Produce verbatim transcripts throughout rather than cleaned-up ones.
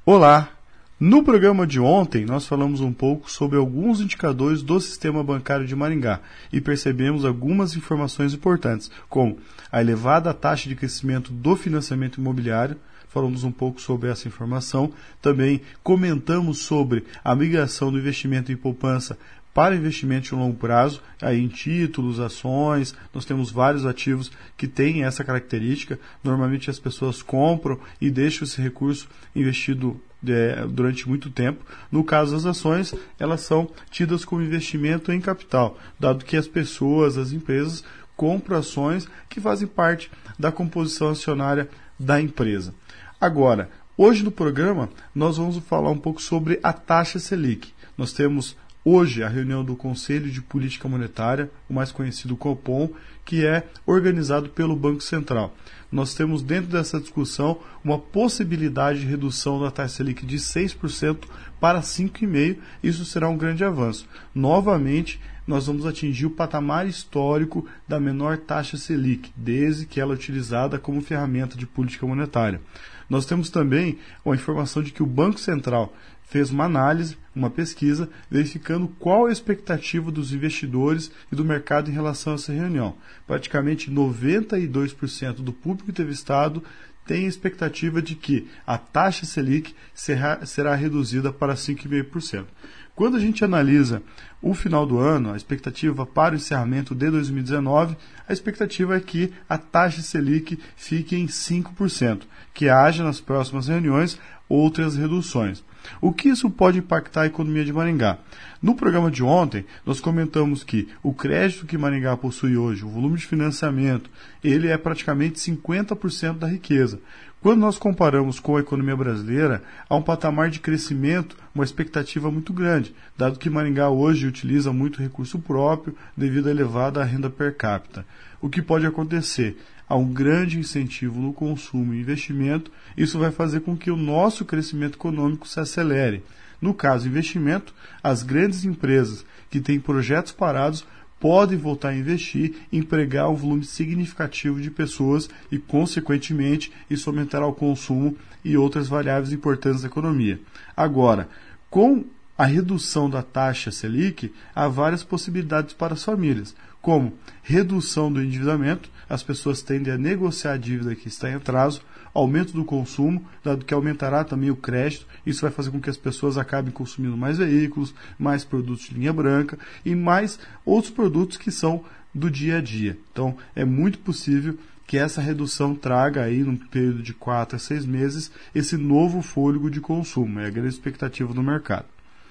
Olá! No programa de ontem, nós falamos um pouco sobre alguns indicadores do sistema bancário de Maringá e percebemos algumas informações importantes, como a elevada taxa de crescimento do financiamento imobiliário. Falamos um pouco sobre essa informação. Também comentamos sobre a migração do investimento em poupança para investimento de longo prazo, aí em títulos, ações. Nós temos vários ativos que têm essa característica. Normalmente as pessoas compram e deixam esse recurso investido é, durante muito tempo. No caso das ações, elas são tidas como investimento em capital, dado que as pessoas, as empresas, compram ações que fazem parte da composição acionária da empresa. Agora, hoje no programa, nós vamos falar um pouco sobre a taxa Selic. Nós temos hoje a reunião do Conselho de Política Monetária, o mais conhecido Copom, que é organizado pelo Banco Central. Nós temos dentro dessa discussão uma possibilidade de redução da taxa Selic de seis por cento para cinco vírgula cinco por cento. Isso será um grande avanço. Novamente, nós vamos atingir o patamar histórico da menor taxa Selic, desde que ela é utilizada como ferramenta de política monetária. Nós temos também a informação de que o Banco Central fez uma análise, uma pesquisa, verificando qual a expectativa dos investidores e do mercado em relação a essa reunião. Praticamente noventa e dois por cento do público entrevistado tem a expectativa de que a taxa Selic será, será reduzida para cinco vírgula cinco por cento. Quando a gente analisa o final do ano, a expectativa para o encerramento de dois mil e dezenove, a expectativa é que a taxa Selic fique em cinco por cento, que haja nas próximas reuniões outras reduções. O que isso pode impactar a economia de Maringá? No programa de ontem, nós comentamos que o crédito que Maringá possui hoje, o volume de financiamento, ele é praticamente cinquenta por cento da riqueza. Quando nós comparamos com a economia brasileira, há um patamar de crescimento, uma expectativa muito grande, dado que Maringá hoje utiliza muito recurso próprio devido à elevada renda per capita. O que pode acontecer? Há um grande incentivo no consumo e investimento, isso vai fazer com que o nosso crescimento econômico se acelere. No caso investimento, as grandes empresas que têm projetos parados podem voltar a investir e empregar um volume significativo de pessoas e, consequentemente, isso aumentará o consumo e outras variáveis importantes da economia. Agora, com a redução da taxa Selic, há várias possibilidades para as famílias, como redução do endividamento, as pessoas tendem a negociar a dívida que está em atraso, aumento do consumo, dado que aumentará também o crédito, isso vai fazer com que as pessoas acabem consumindo mais veículos, mais produtos de linha branca e mais outros produtos que são do dia a dia. Então, é muito possível que essa redução traga aí, num período de quatro a seis meses, esse novo fôlego de consumo, é a grande expectativa do mercado.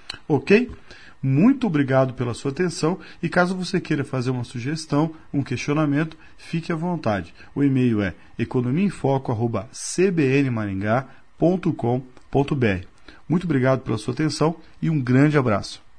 Ok? Muito obrigado pela sua atenção e caso você queira fazer uma sugestão, um questionamento, fique à vontade. O e-mail é economiaemfoco arroba c b n maringá ponto com ponto b r. Muito obrigado pela sua atenção e um grande abraço.